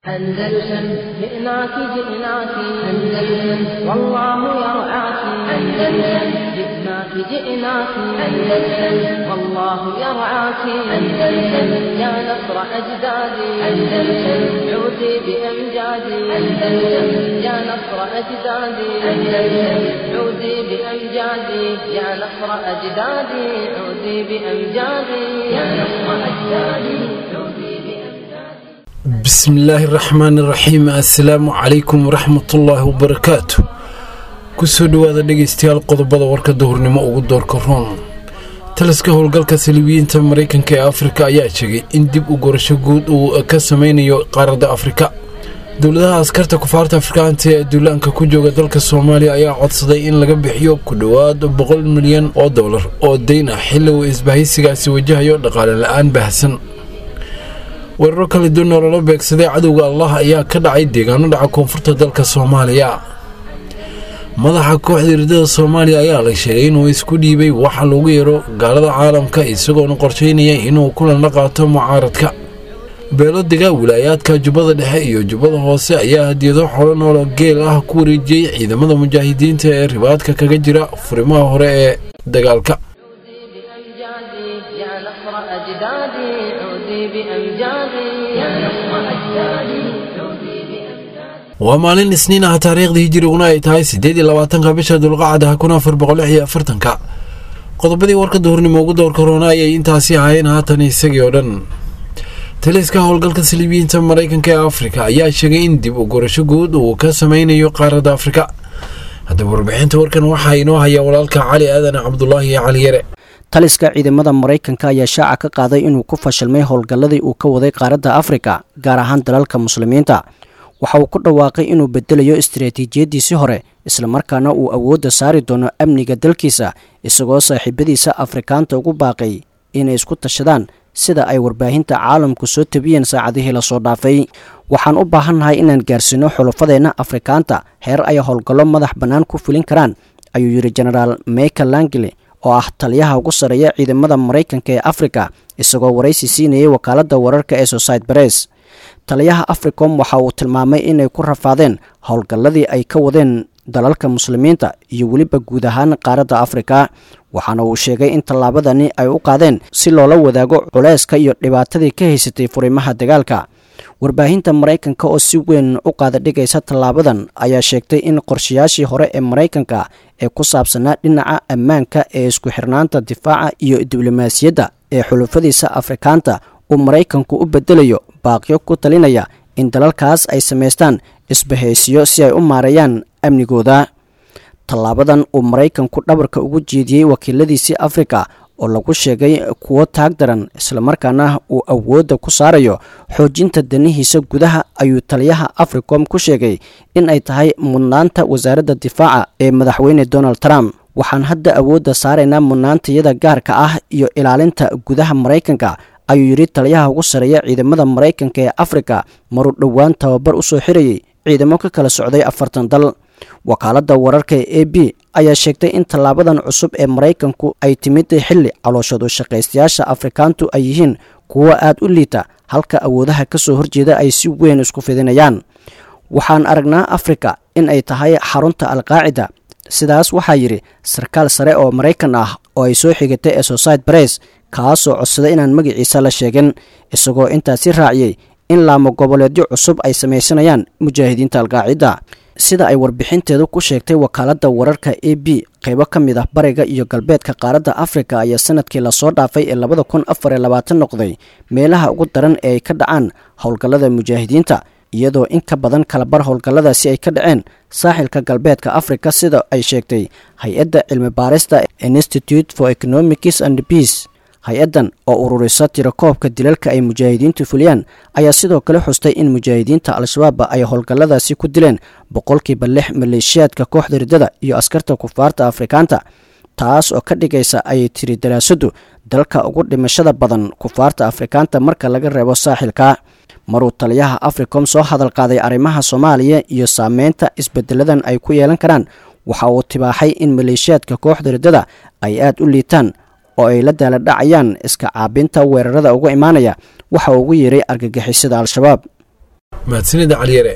أندلسن جئناك جئناك أندلسن والله يرعاك أندلسن جئناك جئناك أندلسن والله يرعاك أندلسن يا نصر أجدادي أندلسن عودي بأمجادي أندلسن يا نصر أجدادي أندلسن عودي بأمجادي يا نصر أجدادي عودي بأمجادي يا نصر أجدادي عودي بسم الله الرحمن الرحيم السلام عليكم ورحمة الله وبركاته كسو دوادا dhegeystayaal qodobada warka duhurnimo ugu doorka roon taliska howlgalka Silibiyiinta Mareykanka ee Afrika ayaa sheegay in dib u gorasho guud uu ka sameynayo qaaradda Afrika dawladaha askarta kufaarta Afrikaanta ee duulaanka ku jooga dalka Soomaaliya ayaa codsaday in laga bixiyo ku dhawaad $100 milyan oo deyn ah xilli uu isbahaysigaasi wajahayo dhaqaale la'aan baahsan weeraro kala duwan oo loo beegsaday cadawga Allah ayaa ka dhacay deegaano dhaca koonfurta dalka Soomaaliya madaxa kooxda ridada Soomaaliya ayaa la sheegay inuu isku dhiibay waxa lagu yeero gaalada caalamka isagoo qorsheynaya inuu kulan la qaato mucaaradka beeladiga wilaayadka Jubbada Dhexe iyo Jubbada Hoose ayaa hadiyado xoolo nool geel ah ku wareejiyay ciidamada mujaahidiinta ee ribaadka kaga jira furimaha hore ee dagaalka يا نصر أجدادي عودي بأمجادي يا نصر أجدادي عودي بأمجادي ومالين سنينها تاريخ هجرينا ay tahay 28 bisha dulqaacada 1440 qodobadii warka duhurnimo ugu door corona ay intaasi ahayn haatan isagii oo dhan taliska howlgalka Silibiyiinta Mareykanka ee Afrika ayaa sheegay in dib u gorasho guud uu ka sameynayo qaaradda Afrika hadda warbixinta warkan waxa inoo haya walaalka Cali Aadan Cabdullaahi Cali Yare taliska ciidamada Mareykanka ayaa shaaca ka qaaday inuu ku fashilmay howlgalladii uu ka waday qaaradda Afrika gaar ahaan dalalka muslimiinta waxa uu ku dhawaaqay inuu bedelayo istiraatiijiyadiisii hore isla markaana uu awoodda saari doono amniga dalkiisa isagoo saaxiibadiisa Afrikaanta ugu baaqay inay isku tashadaan sida ay warbaahinta caalamku soo tabiyeen saacadihii la soo dhaafay waxaan u baahannahay inaan gaarsiino xulufadeena Afrikaanta heer ay howlgallo madax bannaan ku fulin karaan ayuu yiri General Michael Langley oo ah taliyaha ugu sareeya ciidamada Mareykanka ee Afrika isagoo wareysi siinayay wakaaladda wararka ee Associated Press taliyaha Africom waxa uu tilmaamay inay ku rafaadeen howlgalladii ay ka wadeen dalalka muslimiinta iyo waliba guud ahaan qaaradda Afrika waxaana uu sheegay in tallaabadani ay u qaadeen si loola wadaago culayska iyo dhibaatadii ka haysatay furimaha dagaalka warbaahinta Mareykanka oo si weyn u qaada dhigaysa tallaabadan ayaa sheegtay in qorshayaashii hore ee Mareykanka ee ku saabsanaa dhinaca ammaanka ee isku xirnaanta difaaca iyo diblomaasiyadda ee xulufadiisa Afrikaanta uu Mareykanku u bedelayo baaqyo ku talinaya in dalalkaas ay sameystaan isbahaysiyo si ay u maareeyaan amnigooda tallaabadan uu Mareykanku dhabarka ugu jeediyay wakiiladiisii Afrika oo lagu sheegay kuwo taag daran isla markaana uu awoodda ku saarayo xoojinta danihiisa gudaha ayuu taliyaha Africom ku sheegay in ay tahay mudnaanta wasaaradda difaaca ee madaxweyne Donald Trump waxaan hadda awoodda saaraynaa mudnaantayada gaarka ah iyo ilaalinta gudaha Mareykanka ayuu yiri taliyaha ugu sareeya ciidamada Mareykanka ee Afrika maru dhawaan tababar u soo xirayay ciidamo ka kala socday 40 dal wakaaladda wararka ee AB ayaa sheegtay in tallaabadan cusub ee Mareykanku ay timid xilli calooshadu shaqaystayaasha Afrikaantu ay yihiin kuwa aad u liita halka awoodaha ka soo horjeeda ay si weyn isku fidinayaan waxaan aragnaa Afrika in ay tahay xarunta Al-Qaacida sidaas waxaa yiri sarkaal sare oo Mareykan ah oo ay soo xigatay Associated Press kaasoo codsaday inaan magaciisa la sheegin isagoo intaasi raaciyay in laamo goboleedyo cusub ay sameysanayaan mujaahidiinta Al-Qaacida sida ay warbixinteedu ku sheegtay wakaaladda wararka AB qaybo ka mid ah bariga iyo galbeedka qaaradda Afrika ayaa sanadkii la soo dhaafay ee 2024 noqday meelaha ugu daran ee ay ka dhacaan howlgallada mujaahidiinta iyadoo in ka badan kala bar howlgalladaasi ay ka dhaceen saaxilka galbeedka Afrika sida ay sheegtay hay'adda cilmi baarista Institute for Economics and Peace hay-adan oo ururisa tirakoobka dilalka ay mujaahidiintu fuliyaan ayaa sidoo kale xustay in mujaahidiinta Al-Shabaab ay howlgalladaasi ku dileen 6% maleeshiyaadka kooxda ridada iyo askarta kufaarta Afrikaanta taas oo ka dhigaysa ay tiri daraasadu dalka ugu dhimashada badan kufaarta Afrikaanta marka laga reebo saaxilka maruu taliyaha Africom soo hadal qaaday arrimaha Soomaaliya iyo saameynta isbedeladan ay ku yeelan karaan waxa uu tibaaxay in maleeshiyaadka kooxda ridada ay aad u liitaan oo ay la dala dhacayaan iska caabinta weerarada ugu imaanaya waxa uu ugu yeeray argagixisada Al-Shabaab mahadsanida caliyare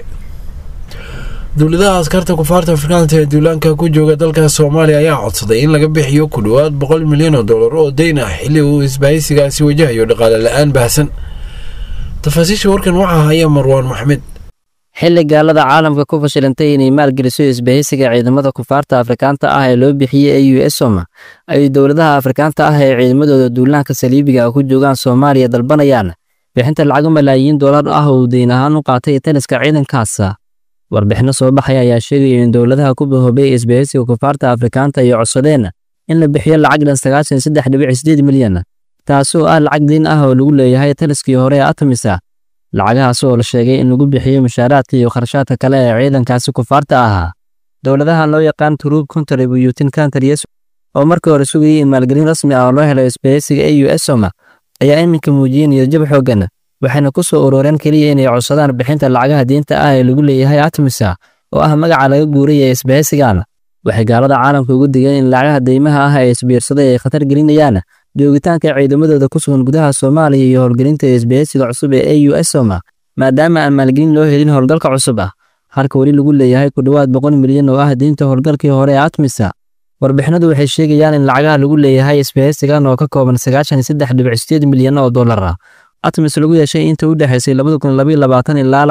dowladaha askarta kufaarta afrikaanta ee duulaanka ku jooga dalka Soomaaliya ayaa codsaday in laga bixiyo ku dhawaad $100 milyan oo deyn ah xilli uu isbaahaysigaasi wajahayo dhaqaale la'aan baahsan. tafaasiisha warkan waxaa haya Marwaan Maxmed. xilli gaalada caalamka ku fashilantay inay maalgeliso isbahaysiga ciidamada kufaarta afrikaanta ah ee loo bixiyay AUSOM ay dowladaha afrikaanta ah ee ciidamadooda duulaanka saliibiga ku joogaan Soomaaliya dalbanayaan bixinta lacag malaayiin dollar ah oo deyn ahaan u qaatay taliska ciidankaas. warbixino soo baxay ayaa sheegay in dowladaha ku bahoobay isbahaysiga kufaarta afrikaanta ay codsadeen in la bixiyo lacag dhan 93.8 milyan taasoo ah lacag deyn ah oo lagu leeyahay taliskii hore ee ATMIS. lacagahaas oo la sheegay in lagu bixiyo mushaaraadka iyo kharashaadka kale ee ciidankaasi kufaarta ahaa. dowladaha loo yaqaan Troop Contributing Countries oo markii hore sugayay in maalgelin rasmi ah loo helo isbahaysiga AUSOM ayaa iminka muujiyay niyad-jab xooggan waxayna ku soo urureen kaliya inay codsadaan bixinta lacagaha deynta ah ee lagu leeyahay ATMIS oo ah magaca laga guuray ee isbahaysigan. waxay gaalada caalamka ugu digeen in lacagaha deymaha ah ee isbiirsaday ay khatar gelinayaan joogitaanka ciidamadooda ku sugan gudaha Soomaaliya iyo howlgelinta isbahaysiga cusub ee AUSOM maadaama aan maalgelin loo helin howlgalka cusub halka wali lagu leeyahay ku dhawaad $100 milyan oo ah deynta howlgalkii hore ee ATMIS. warbixinadu waxay sheegayaan in lacagaha lagu leeyahay isbahaysigan oo ka kooban $93.8 milyan oo dollar ATMIS lagu yeeshay inta u dhaxaysay 2022 ilaa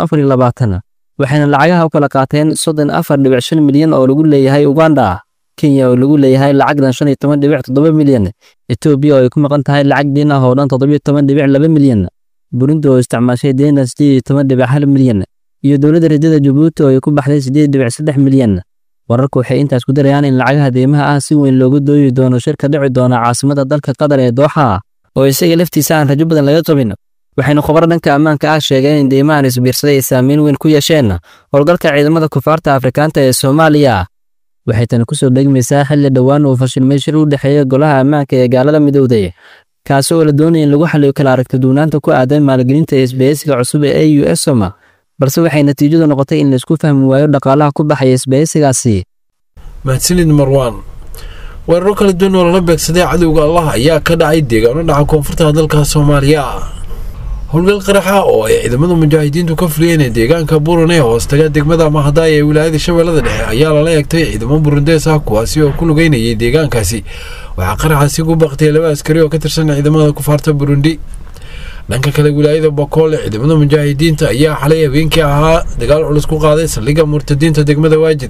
2024 waxayna lacagaha u kala qaateen $34.5 milyan oo lagu leeyahay Uganda, Kenya oo lagu leeyahay lacag dhan $15.7 milyan, Ethiopia oo ay ku maqan tahay lacag deyn ah oo dhan $17.2 milyan, Burundi oo isticmaashay deyn dhan $8.1 milyan iyo dowladda Ridada Djibouti oo ay ku baxday $8.3 milyan. wararku waxay intaas ku darayaan in lacagaha deymaha ah si weyn loogu dooyi doono shirka dhici doona caasimada dalka Qatar ee Doha oo isaga laftiisa aan rajo badan laga qabin. waxayna khubarada dhanka ammaanka ah sheegeen in deymahan isbiirsaday ay saameyn weyn ku yeesheen howlgalka ciidamada kufaarta afrikaanta ee Soomaaliya. waxay tan ku soo dhegmaysaa xilli dhawaan uu fashilmay shir u dhaxeeya golaha ammaanka ee gaalada midowday kaasoo la doonayay in lagu xalliyo kala aragti duunaanta ku aadan maalgelinta isbahaysiga cusub ee AUSOM balse waxay natiijadu noqotay in la isku fahmi waayo dhaqaalaha ku baxaya isbahaysigaasi. mahadsanid Marwaan. weeraro kala duwan oo la beegsaday cadowga Allah ayaa ka dhacay deegaano dhaca koonfurta dalka Soomaaliya. howlgal qaraxa oo ay ciidamada mujaahidiintu ka fuliyeen deegaanka Buurane hoostaga degmada Mahadaay ee wilaayada Shabeellada Dhexe ayaa la eegtay ciidamo Burundees ah kuwaasi oo ku lugeynayay deegaankaasi. waxaa qaraxaasi ku baqtay 2 askari oo ka tirsan ciidamada kufaarta Burundi. dhanka kale wilaayada Boqol ciidamada mujaahidiinta ayaa xalay habeenkii ahaa dagaal culus ku qaaday saldhigga murtadiinta degmada Waajid.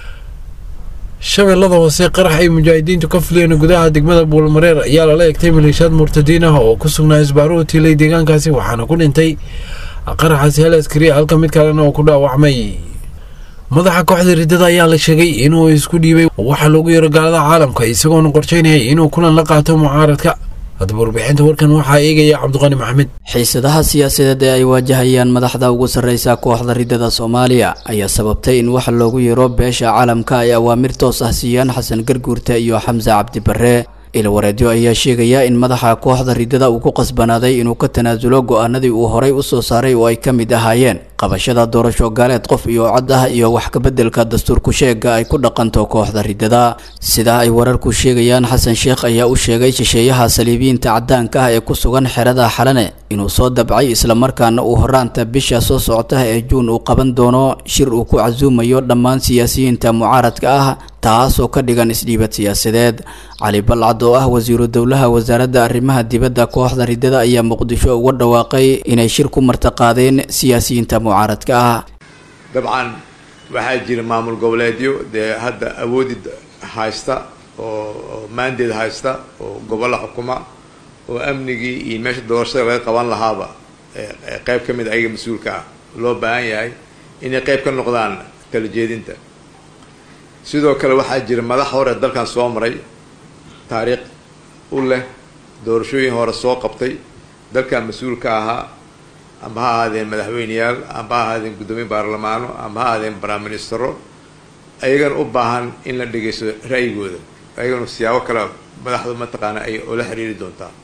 Shabeellada Hoose qarax ay mujaahidiintu ka fuliyeen gudaha degmada Buulmareer ayaa la eegtay maleeshiyaad murtadiin ah oo ku sugnaa isbaaro tilay deegaankaasi waxaana ku dhintay qaraxaasi 2 askari halka mid kalena oo ku dhaawacmay. madaxa kooxda Ridada ayaa la sheegay inuu isku dhiibay waxa loogu yeero gaalada caalamka isagoo qorsheynaya inuu kulan la qaato mucaaradka. hadba warbixinta warkan waxaa eegaya Cabdiqani Maxmed. xiisadaha siyaasadeed ee ay waajahayaan madaxda ugu sarreysa kooxda Ridada Soomaaliya ayaa sababtay in waxa loogu yeero beesha caalamka ay awaamir toos ah siiyaan Xasan Garguurta iyo Xamza Cabdi Barre. ilwareedyo ayaa sheegaya in madaxa kooxda Ridada uu ku qasbanaaday inuu ka tanaasulo go'aanadii uu horay u soo saaray oo ay ka mid ahaayeen qabashada doorasho gaaleed qof iyo cod ah iyo wax ka beddelka dastuurku sheega ay ku dhaqanto kooxda Ridada. sida ay wararku sheegayaan Xasan Sheekh ayaa u sheegay shisheeyaha saliibiyiinta cadaanka ah ee ku sugan xerada Xalane inuu soo dabcay isla markaana uu horaanta bisha soo socota ee Juun uu qaban doono shir uu ku casuumayo dhammaan siyaasiyiinta mucaaradka ah taasoo ka dhigan isdhiibad siyaasadeed. Cali Balcad oo ah wasiiru dowlaha wasaaradda arrimaha dibadda kooxda Ridada ayaa Muqdisho uga dhawaaqay inay shir ku martaqaadeen siyaasiyiinta mucaaradka ah. dabcan waxaa jira maamul goboleedyo hadda awoodi haysta oo maandeed haysta oo gobol xukuma oo amnigii iyo meesha doorashada laga qaban lahaaba qayb ka mid ayaga mas'uulka ah loo baahan yahay inay qayb ka noqdaan kala jeedinta. sidoo kale waxaa jira madax hore dalkan soo maray taariikh u leh doorashooyin hore soo qabtay dalkan mas'uulka ahaa ama ha ahaadeen madaxweyneyaal ama ha ahaadeen guddoomiye baarlamaano ama ha ahaadeen prime ministero ayagana u baahan in la dhageysto ra'yigooda ayagana siyaabo kale madaxdu mataqaana ay ula xiriiri doontaa.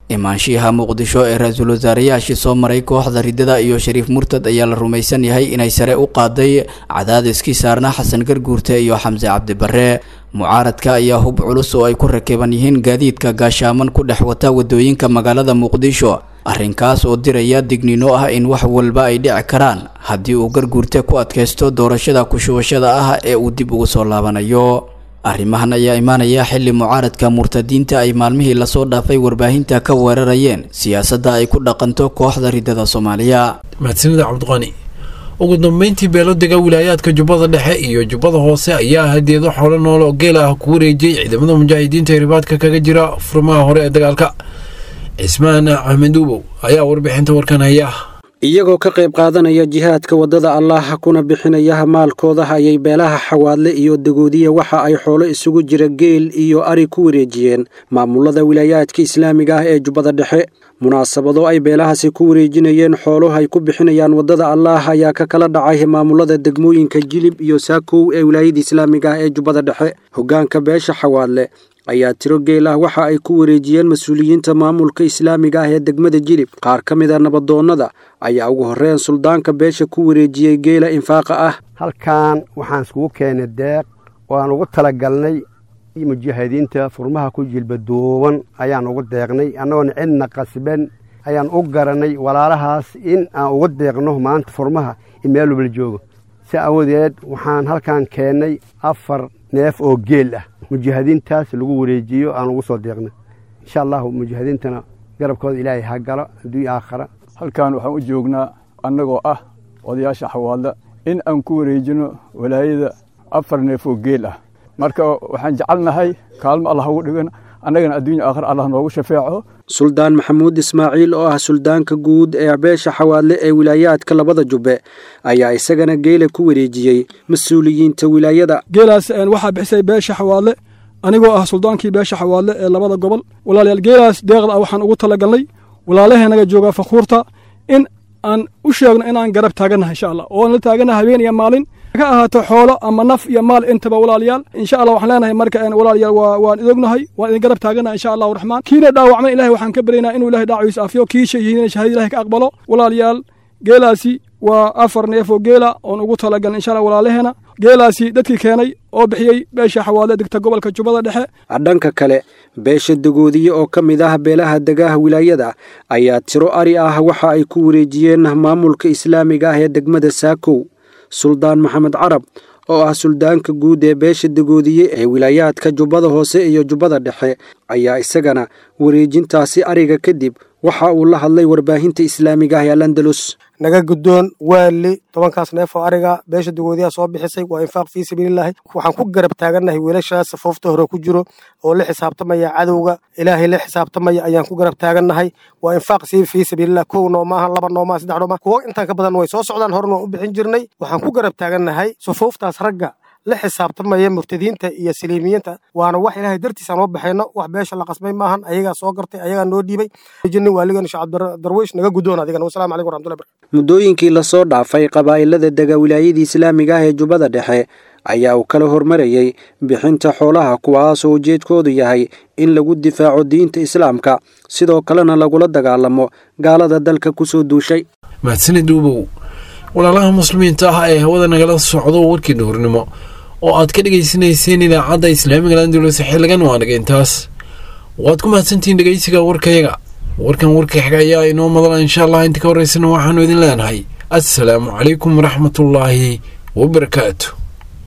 imaanshiyaha muqdisho ee ra-iisul wasaarayaashii soo maray kooxda ridada iyo shariif murtad ayaa la rumaysan yahay inay sare u qaaday cadaadiskii saarnaa xasan garguurte iyo xamse cabdi barre mucaaradka ayaa hub culus oo ay ku rakiban yihiin gaadiidka gaashaaman ku dhex wata wadooyinka magaalada muqdisho arrinkaas oo diraya digniino ah in wax walba ay dhici karaan haddii uu garguurte ku adkaysto doorashada ku-shubashada ah ee uu dib ugu soo laabanayo arrimahan ayaa imaanaya xilli mucaaradka murtadiinta ay maalmihii lasoo dhaafay warbaahinta ka weerarayeen siyaasadda ay ku dhaqanto kooxda ridada soomaaliya. mahadsanida cabdiqani. ugu dambeyntii beelodega wilaayaadka jubbada dhexe iyo jubbada hoose ayaa hadiyado xoolo nool oo geel ah ku wareejiyey ciidamada mujaahidiinta ee ribaadka kaga jira furmaha hore ee dagaalka. cismaan axmed uubow ayaa warbixinta warkan haya. iyagoo ka qayb qaadanaya jihaadka waddada allaah kuna bixinaya maalkooda ayay beelaha xawaadle iyo dagoodiya waxa ay xoolo isugu jira geel iyo ari ku wareejiyeen maamulada wilaayaadka islaamiga ah ee jubbada dhexe. munaasabado ay beelahaasi ku wareejinayeen xoolo ay ku bixinayaan waddada allaah ayaa ka kala dhacay maamulada degmooyinka jilib iyo saakow ee wilaayada islaamiga ah ee jubbada dhexe. hoggaanka beesha xawaadle ayaa tiro geel ah waxa ay ku wareejiyeen mas-uuliyiinta maamulka islaamiga ah ee degmada jilib. qaar ka mid a nabadoonnada ayaa ugu horreyn suldaanka beesha ku wareejiyey geela infaaqa ah. halkan waxaan iskugu keenay deeq oo aan ugu talagalnay mujaahidiinta furmaha ku jilbadooban ayaan ugu deeqnay annagoona cidna qasban ayaan u garanay walaalahaas in aan ugu deeqno maanta furmaha in meel walba la joogo. si awadeed waxaan halkan keennay 4 neef oo geel ah mujaahidiintaas lagu wareejiyo aan ugu soo deeqnay. insha Allah mujaahidiintana garabkooda ilaahay ha galo adduun aakhira. halkan waxaan u joognaa annagoo ah odayaasha xawaadla in aan ku wareejino walaayada 4 neef oo geel ah. marka waxaan jecelnahay kaalmo Allah ugu dhigan annagana adduun aakhir Allah noogu shafeeco. suldaan maxamuud ismaaciil oo ah suldaanka guud ee beesha xawaadle ee wilaayaadka labada jubbe ayaa isagana geela ku wareejiyey mas-uuliyiinta wilaayada. geelaas waxaa bixisay beesha xawaadle anigoo ah suldaankii beesha xawaadle ee labada gobol. walaalayaal geelaas deeqda ah waxaan ugu talagalnay walaalaheenaga jooga fakuurta in aan u sheegno inaan garab taaganahay insha Allah oo aan la taaganahay habeen iyo maalin ka ahaato xoolo ama naf iyo maal intaba walaalayaal insha Allah waxaan leenahay marka walaalayaal waan idognahay waan idin garab taaganahay insha Allah raxmaan. kiina dhaawacmay ilaahay waxaan ka baryaynaa inuu ilaahay dhaawiisa afiyo kii shahiidina shahaadada ilaahay ka aqbalo. walaalayaal geelaasi waa 4 neef oo geela oon ugu talagalnay insha Allah walaalaheena. geelaasi dadkii keenay oo bixiyey beesha xawaadle degta gobolka jubbada dhexe. dhanka kale beesha dagoodiye oo ka mid ah beelaha degaha wilaayada ayaa tiro ari ah waxa ay ku wareejiyeen maamulka islaamiga ah ee degmada saakow. suldaan maxamed carab oo ah suldaanka guud ee beesha dagoodiye ee wilaayaadka jubbada hoose iyo jubbada dhexe ayaa isagana wareejintaasi ariga kadib waxa uu la hadlay warbaahinta islaamiga ah ee Al-Andalus. naga guddoon waali 10kaas neef oo ariga beesha dagoodiyaha soo bixisay waa infaaq fii sabiililaahi. waxaan ku garab taagannahay wiilashaas safoofta hore ku jiro oo la xisaabtamaya cadowga ilaahay la xisaabtamaya ayaan ku garab taagannahay. waa infaaq fii sabiilillah 1 noo maaha 2 noo maaha 3 noo maaha kuwo intaan ka badan way soo socdaan horna u bixin jirnay. waxaan ku garab taagannahay safooftaas ragga la xisaabtamaya murtadiinta iyo saliimiyiinta waana wax ilaahay dartiisa aan u baxayno wax beesha la qasbay maahan ayaga soo gartay ayaga noo dhiibay jinni waaligan shacab darwiish naga guddoon adigana. wassalaamu calaykum warahmatullahi wabarakatuh. muddooyinkii la soo dhaafay qabaa'ilada dega wilaayada islaamiga ah ee jubbada dhexe ayaa uu kala hormarayay bixinta xoolaha kuwaasoo ujeedkoodu yahay in lagu difaaco diinta islaamka sidoo kalena lagula dagaalamo gaalada dalka ku soo duushay. mahadsanid uubow. walaalaha muslimiinta ah ee hawada nagala socdo warkii duhurnimo oo aad ka dhegaysanayseen idaacadda islaamiga Al-Andalus xilligan waa naga intaas. waad ku mahadsantihiin dhegaysiga warkayaga. warkan warka xiga ayaa inoo madala insha Allah inta ka horeysana waxaanu idin leenahay assalaamu calaykum waraxmatullaahi wabarakaatuh.